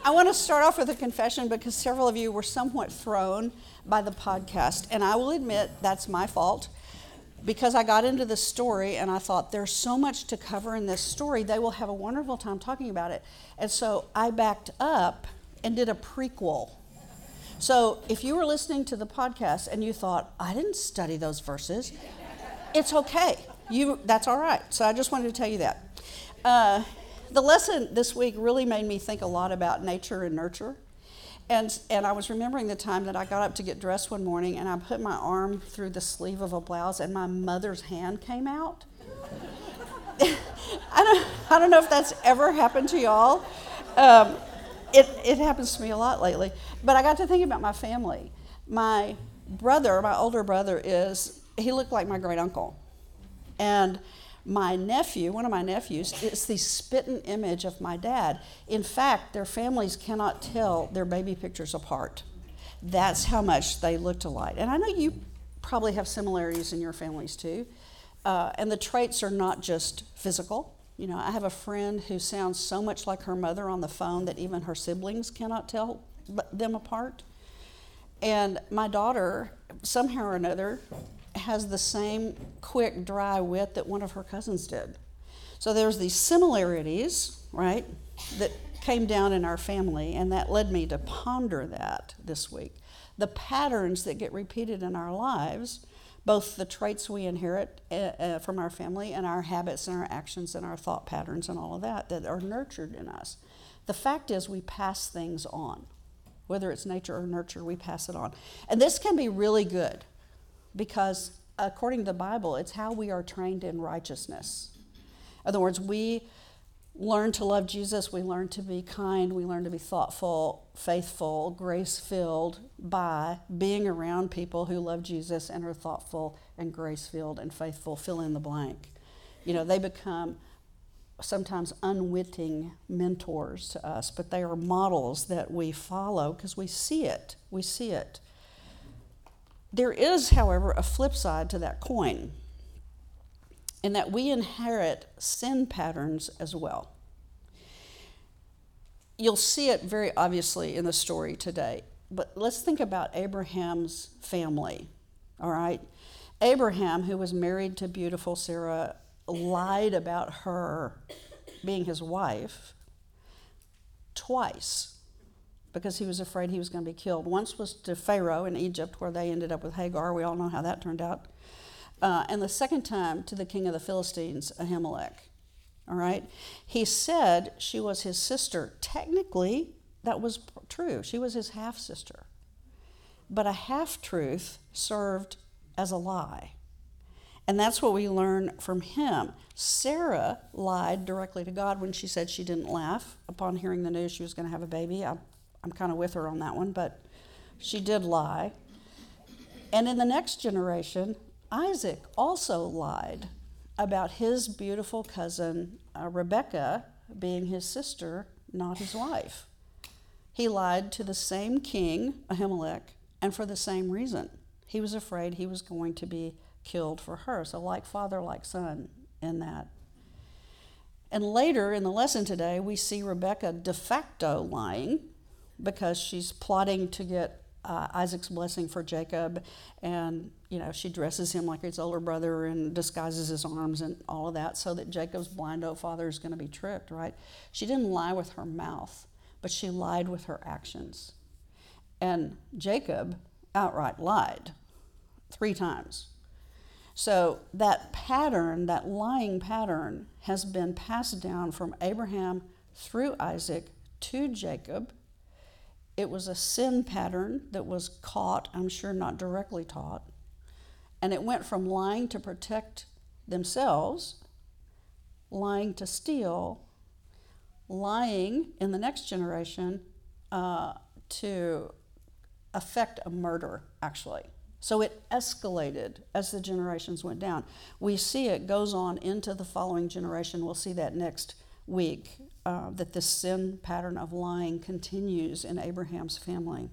I want to start off with a confession because several of you were somewhat thrown by the podcast. And I will admit that's my fault because I got into the story and I thought there's so much to cover in this story. They will have a wonderful time talking about it. And so I backed up and did a prequel. So if you were listening to the podcast and you thought, I didn't study those verses, it's okay. That's all right. So I just wanted to tell you that. The lesson this week really made me think a lot about nature and nurture. And I was remembering the time that I got up to get dressed one morning and I put my arm through the sleeve of a blouse and my mother's hand came out. I don't know if that's ever happened to y'all. It happens to me a lot lately. But I got to think about my family. My older brother, he looked like my great uncle. And my nephew, one of my nephews, is the spitting image of my dad. In fact, their families cannot tell their baby pictures apart. That's how much they looked alike. And I know you probably have similarities in your families too. And the traits are not just physical. You know, I have a friend who sounds so much like her mother on the phone that even her siblings cannot tell them apart. And my daughter, somehow or another, has the same quick, dry wit that one of her cousins did. So there's these similarities, right, that came down in our family, and that led me to ponder that this week. The patterns that get repeated in our lives, both the traits we inherit from our family and our habits and our actions and our thought patterns and all of that are nurtured in us. The fact is we pass things on. Whether it's nature or nurture, we pass it on. And this can be really good because according to the Bible, it's how we are trained in righteousness. In other words, we learn to love Jesus, we learn to be kind, we learn to be thoughtful, faithful, grace-filled by being around people who love Jesus and are thoughtful and grace-filled and faithful, fill in the blank. You know, they become sometimes unwitting mentors to us, but they are models that we follow because we see it. We see it. There is, however, a flip side to that coin, in that we inherit sin patterns as well. You'll see it very obviously in the story today, but let's think about Abraham's family, all right? Abraham, who was married to beautiful Sarah, lied about her being his wife twice because he was afraid he was going to be killed. Once was to Pharaoh in Egypt, where they ended up with Hagar. We all know how that turned out. And the second time to the king of the Philistines, Ahimelech. All right? He said she was his sister. Technically, that was true. She was his half-sister. But a half-truth served as a lie. And that's what we learn from him. Sarah lied directly to God when she said she didn't laugh upon hearing the news she was going to have a baby. I'm kind of with her on that one, but she did lie. And in the next generation, Isaac also lied about his beautiful cousin, Rebekah, being his sister, not his wife. He lied to the same king, Ahimelech, and for the same reason. He was afraid he was going to be killed for her. So like father, like son in that. And later in the lesson today, we see Rebekah de facto lying because she's plotting to get Isaac's blessing for Jacob, and she dresses him like his older brother and disguises his arms and all of that so that Jacob's blind old father is going to be tricked, right? She didn't lie with her mouth, but she lied with her actions. And Jacob outright lied 3 times. So that pattern, that lying pattern, has been passed down from Abraham through Isaac to Jacob. It was a sin pattern that was caught, I'm sure not directly taught. And it went from lying to protect themselves, lying to steal, lying in the next generation to affect a murder, actually. So it escalated as the generations went down. We see it goes on into the following generation. We'll see that next week, that this sin pattern of lying continues in Abraham's family.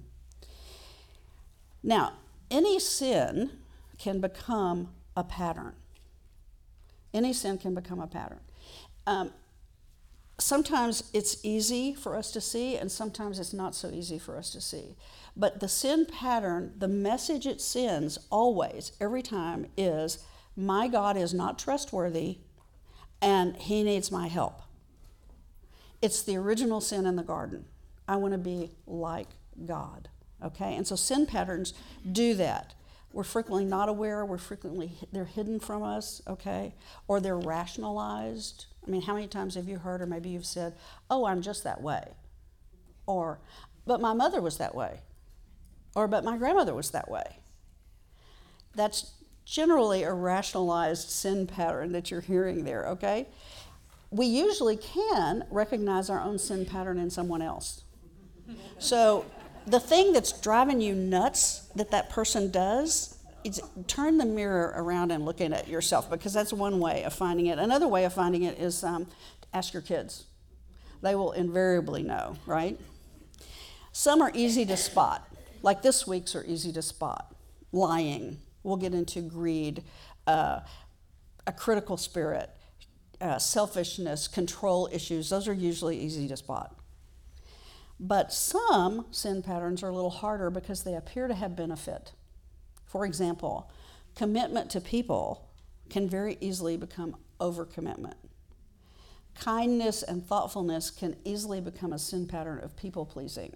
Now, any sin can become a pattern. Any sin can become a pattern. sometimes it's easy for us to see, and sometimes it's not so easy for us to see. But the sin pattern, the message it sends always, every time, is my God is not trustworthy and he needs my help. It's the original sin in the garden. I want to be like God, okay? And so sin patterns do that. We're frequently not aware, they're hidden from us, okay? Or they're rationalized. I mean, how many times have you heard, or maybe you've said, oh, I'm just that way? Or, but my mother was that way. Or, but my grandmother was that way. That's generally a rationalized sin pattern that you're hearing there, okay? We usually can recognize our own sin pattern in someone else. So the thing that's driving you nuts that person does, is turn the mirror around and look at it yourself, because that's one way of finding it. Another way of finding it is ask your kids. They will invariably know, right? Some are easy to spot, like this week's are easy to spot. Lying. We'll get into greed, a critical spirit, selfishness, control issues. Those are usually easy to spot. But some sin patterns are a little harder because they appear to have benefit. For example, commitment to people can very easily become overcommitment. Kindness and thoughtfulness can easily become a sin pattern of people-pleasing.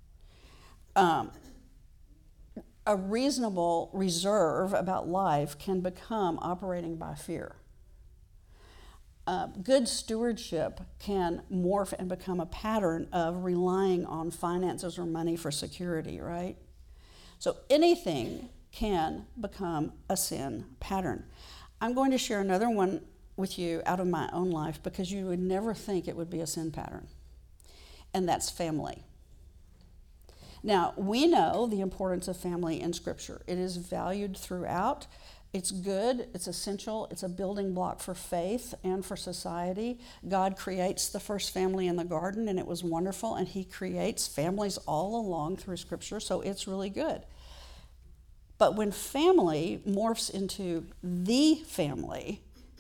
A reasonable reserve about life can become operating by fear. Good stewardship can morph and become a pattern of relying on finances or money for security, right? So anything can become a sin pattern. I'm going to share another one with you out of my own life because you would never think it would be a sin pattern, and that's family. Now, we know the importance of family in Scripture. It is valued throughout. It's good, it's essential, it's a building block for faith and for society. God creates the first family in the garden, and it was wonderful, and he creates families all along through Scripture, so it's really good. But when family morphs into the family,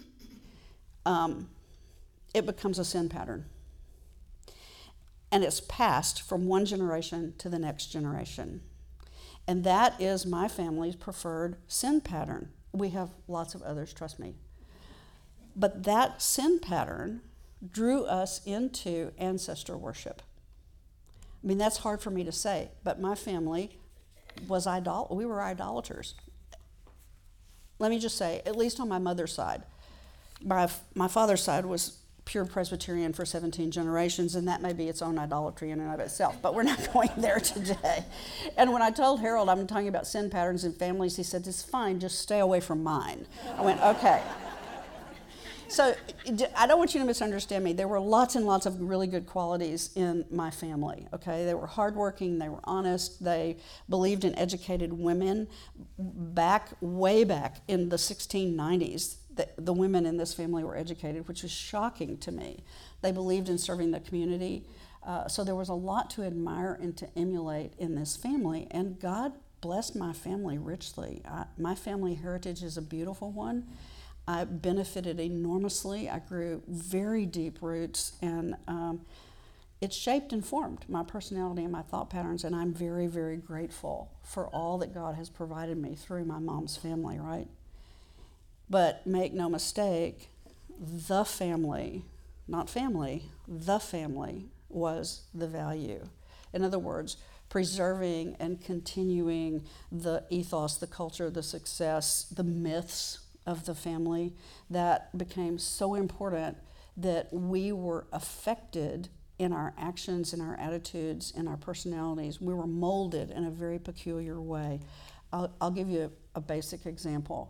it becomes a sin pattern. And it's passed from one generation to the next generation. And that is my family's preferred sin pattern. We have lots of others, trust me. But that sin pattern drew us into ancestor worship. I mean, that's hard for me to say, but my family was we were idolaters. Let me just say, at least on my mother's side. My father's side was pure Presbyterian for 17 generations, and that may be its own idolatry in and of itself, but we're not going there today. And when I told Harold I'm talking about sin patterns in families, he said, it's fine, just stay away from mine. I went, okay. So I don't want you to misunderstand me. There were lots and lots of really good qualities in my family, okay? They were hardworking, they were honest, they believed in educated women. Way back in the 1690s, the women in this family were educated, which was shocking to me. They believed in serving the community. So there was a lot to admire and to emulate in this family, and God blessed my family richly. My family heritage is a beautiful one. I benefited enormously. I grew very deep roots, and it shaped and formed my personality and my thought patterns, and I'm very, very grateful for all that God has provided me through my mom's family, right? But make no mistake, the family, not family, the family was the value. In other words, preserving and continuing the ethos, the culture, the success, the myths of the family that became so important that we were affected in our actions, in our attitudes, in our personalities. We were molded in a very peculiar way. I'll give you a basic example.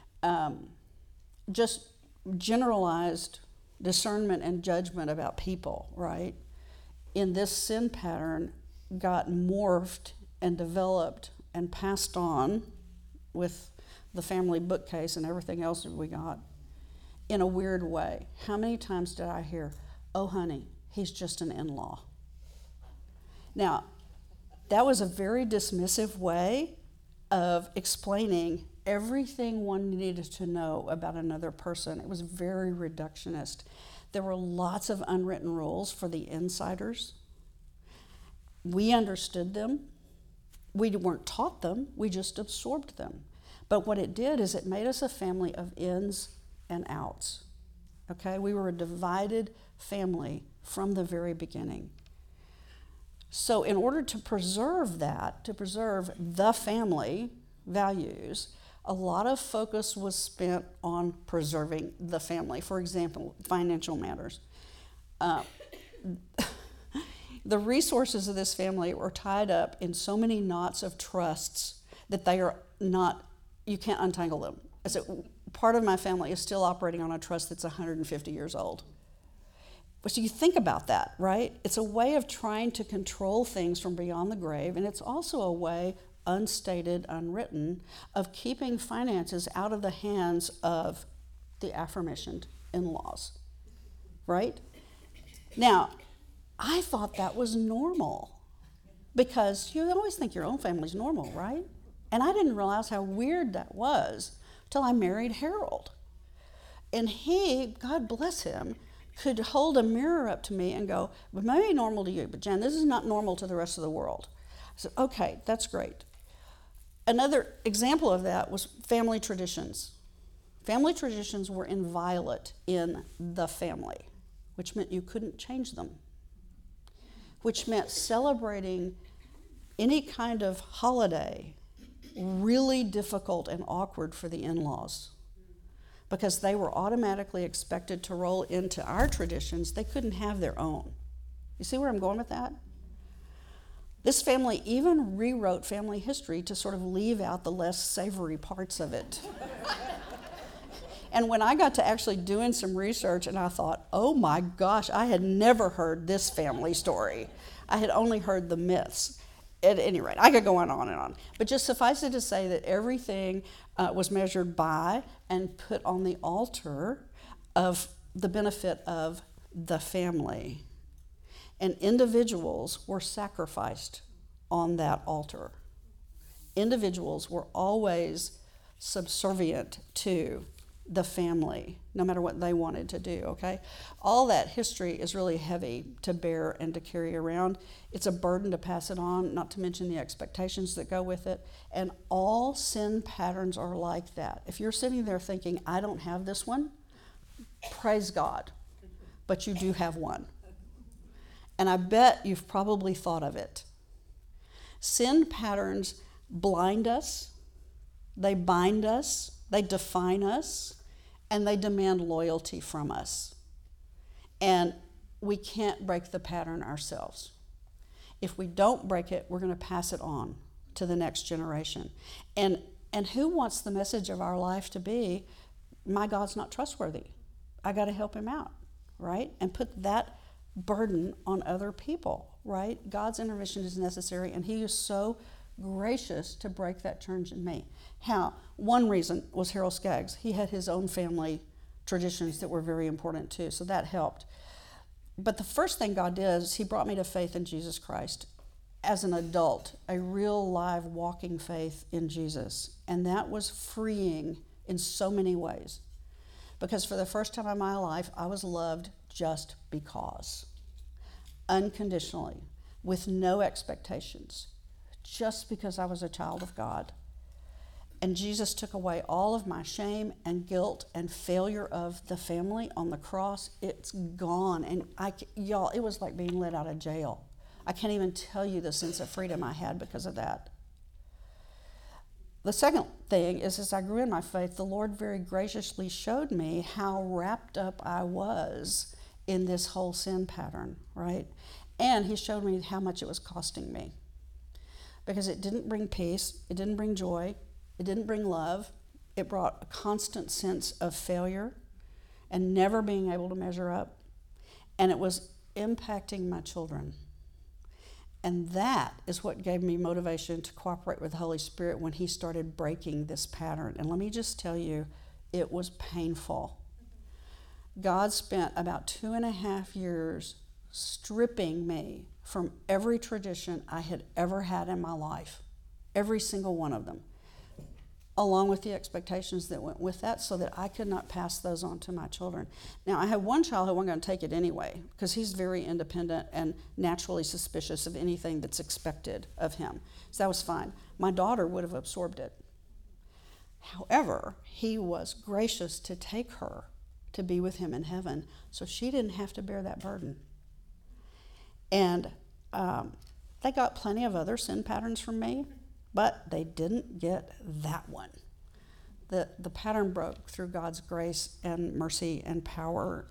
Just generalized discernment and judgment about people, right? In this sin pattern got morphed and developed and passed on with the family bookcase and everything else that we got in a weird way. How many times did I hear, oh honey, he's just an in-law? Now, that was a very dismissive way of explaining everything one needed to know about another person. It was very reductionist. There were lots of unwritten rules for the insiders. We understood them. We weren't taught them, we just absorbed them. But what it did is it made us a family of ins and outs. Okay? We were a divided family from the very beginning. So in order to preserve that, to preserve the family values, a lot of focus was spent on preserving the family. For example, financial matters. The resources of this family were tied up in so many knots of trusts that they are not, you can't untangle them. Part of my family is still operating on a trust that's 150 years old. So you think about that, right? It's a way of trying to control things from beyond the grave, and it's also a way, unstated, unwritten, of keeping finances out of the hands of the aforementioned in-laws, right? Now, I thought that was normal because you always think your own family's normal, right? And I didn't realize how weird that was till I married Harold. And he, God bless him, could hold a mirror up to me and go, "Well, it may be normal to you, but Jen, this is not normal to the rest of the world." I said, "Okay, that's great." Another example of that was family traditions. Family traditions were inviolate in the family, which meant you couldn't change them, which meant celebrating any kind of holiday really difficult and awkward for the in-laws because they were automatically expected to roll into our traditions. They couldn't have their own. You see where I'm going with that? This family even rewrote family history to sort of leave out the less savory parts of it. And when I got to actually doing some research, and I thought, oh my gosh, I had never heard this family story. I had only heard the myths. At any rate, I could go on and on. But just suffice it to say that everything was measured by and put on the altar of the benefit of the family. And individuals were sacrificed on that altar. Individuals were always subservient to the family, no matter what they wanted to do, okay? All that history is really heavy to bear and to carry around. It's a burden to pass it on, not to mention the expectations that go with it. And all sin patterns are like that. If you're sitting there thinking, I don't have this one, praise God, but you do have one. And I bet you've probably thought of it. Sin patterns blind us, they bind us, they define us, and they demand loyalty from us. And we can't break the pattern ourselves. If we don't break it, we're going to pass it on to the next generation. And who wants the message of our life to be, my God's not trustworthy. I got to help him out, right? And put that burden on other people, right? God's intervention is necessary, and he is so gracious to break that change in me. How? One reason was Harold Skaggs. He had his own family traditions that were very important too, so that helped. But the first thing God did is he brought me to faith in Jesus Christ as an adult, a real live walking faith in Jesus. And that was freeing in so many ways. Because for the first time in my life, I was loved just because. Unconditionally, with no expectations. Just because I was a child of God. And Jesus took away all of my shame and guilt and failure of the family on the cross. It's gone. And y'all, it was like being let out of jail. I can't even tell you the sense of freedom I had because of that. The second thing is, as I grew in my faith, the Lord very graciously showed me how wrapped up I was in this whole sin pattern, right? And he showed me how much it was costing me. Because it didn't bring peace, it didn't bring joy, it didn't bring love. It brought a constant sense of failure and never being able to measure up. And it was impacting my children. And that is what gave me motivation to cooperate with the Holy Spirit when he started breaking this pattern. And let me just tell you, it was painful. God spent about 2.5 years stripping me from every tradition I had ever had in my life, every single one of them. along with the expectations that went with that, so that I could not pass those on to my children. Now, I have one child who wasn't going to take it anyway, because he's very independent and naturally suspicious of anything that's expected of him. So that was fine. My daughter would have absorbed it. However, he was gracious to take her to be with him in heaven, so she didn't have to bear that burden. And they got plenty of other sin patterns from me, but they didn't get that one. The pattern broke through God's grace and mercy and power,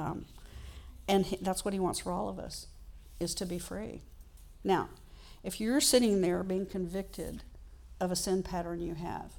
and that's what he wants for all of us, is to be free. Now, if you're sitting there being convicted of a sin pattern you have,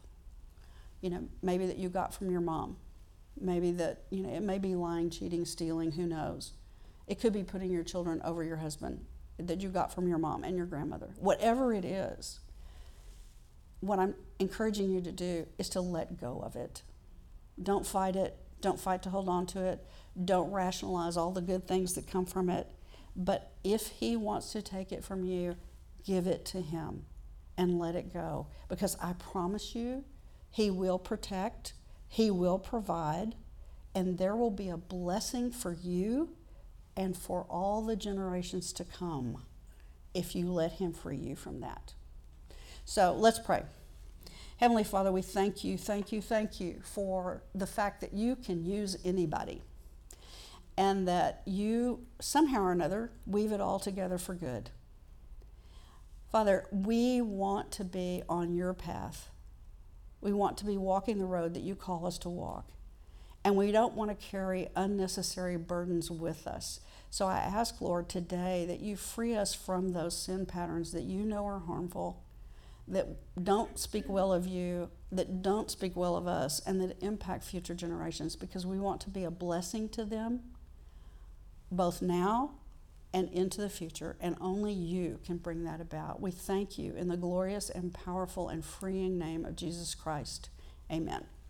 maybe that you got from your mom, maybe that, it may be lying, cheating, stealing, who knows. It could be putting your children over your husband that you got from your mom and your grandmother. Whatever it is, what I'm encouraging you to do is to let go of it. Don't fight it. Don't fight to hold on to it. Don't rationalize all the good things that come from it. But if he wants to take it from you, give it to him and let it go. Because I promise you, he will protect, he will provide, and there will be a blessing for you and for all the generations to come if you let him free you from that. So let's pray. Heavenly Father, we thank you for the fact that you can use anybody, and that you somehow or another weave it all together for good. Father, we want to be on your path. We want to be walking the road that you call us to walk. And we don't want to carry unnecessary burdens with us. So I ask, Lord, today that you free us from those sin patterns that you know are harmful, that don't speak well of you, that don't speak well of us, and that impact future generations, because we want to be a blessing to them, both now and into the future, and only you can bring that about. We thank you in the glorious and powerful and freeing name of Jesus Christ. Amen.